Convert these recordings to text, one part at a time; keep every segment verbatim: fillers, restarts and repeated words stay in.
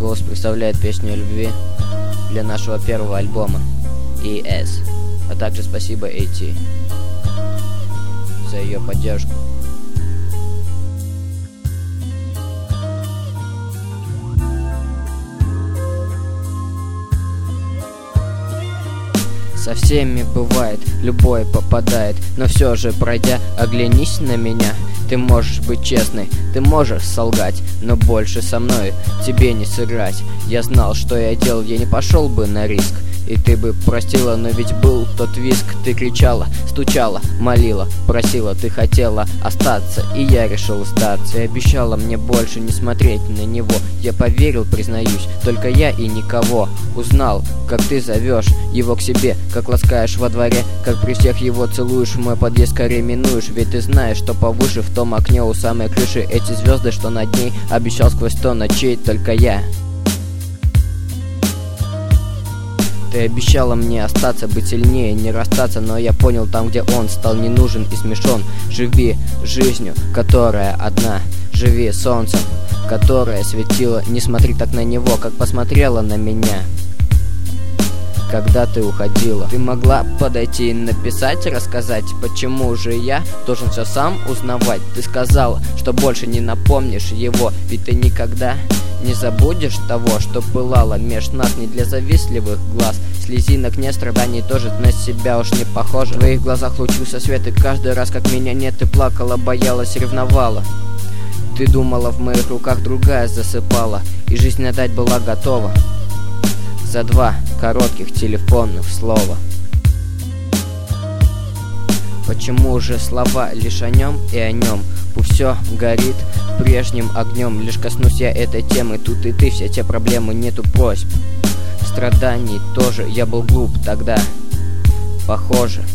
Голос представляет песню о любви для нашего первого альбома и эс. А также спасибо эй ти за ее поддержку. Со всеми бывает, любой попадает, но все же, пройдя, оглянись на меня. Ты можешь быть честной, ты можешь солгать, но больше со мной тебе не сыграть. Я знал, что я делал, я не пошел бы на риск, и ты бы простила, но ведь был тот визг. Ты кричала, стучала, молила, просила, ты хотела остаться, и я решил сдаться. И обещала мне больше не смотреть на него. Я поверил, признаюсь, только я и никого. Узнал, как ты зовешь его к себе, как ласкаешь во дворе, как при всех его целуешь, в мой подъезд скорее минуешь. Ведь ты знаешь, что повыше в том окне у самой крыши эти звезды, что над ней обещал сквозь сто ночей только я. Ты обещала мне остаться, быть сильнее, не расстаться, но я понял, там, где он стал не нужен и смешон. Живи жизнью, которая одна, живи солнцем, которое светило. Не смотри так на него, как посмотрела на меня, когда ты уходила. Ты могла подойти и написать, рассказать, почему же я должен все сам узнавать. Ты сказала, что больше не напомнишь его, ведь ты никогда не забудешь того, что пылало меж нас. Не для завистливых глаз, слезинок нет, страданий тоже на себя уж не похоже. В твоих глазах лучился свет, и каждый раз, как меня нет, ты плакала, боялась, ревновала. Ты думала, в моих руках другая засыпала, и жизнь отдать была готова за два коротких телефонных слова. Почему же слова лишь о нем и о нем? Пусть все горит прежним огнем. Лишь коснусь я этой темы, тут и ты, все те проблемы, нету просьб, страданий тоже. Я был глуп тогда, похоже.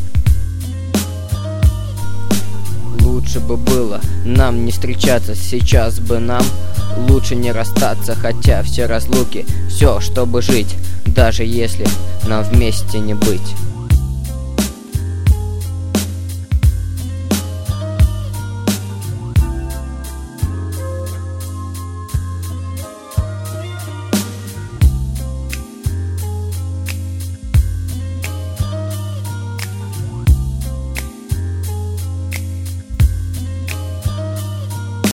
Лучше бы было нам не встречаться, сейчас бы нам лучше не расстаться. Хотя все разлуки, все, чтобы жить, даже если нам вместе не быть.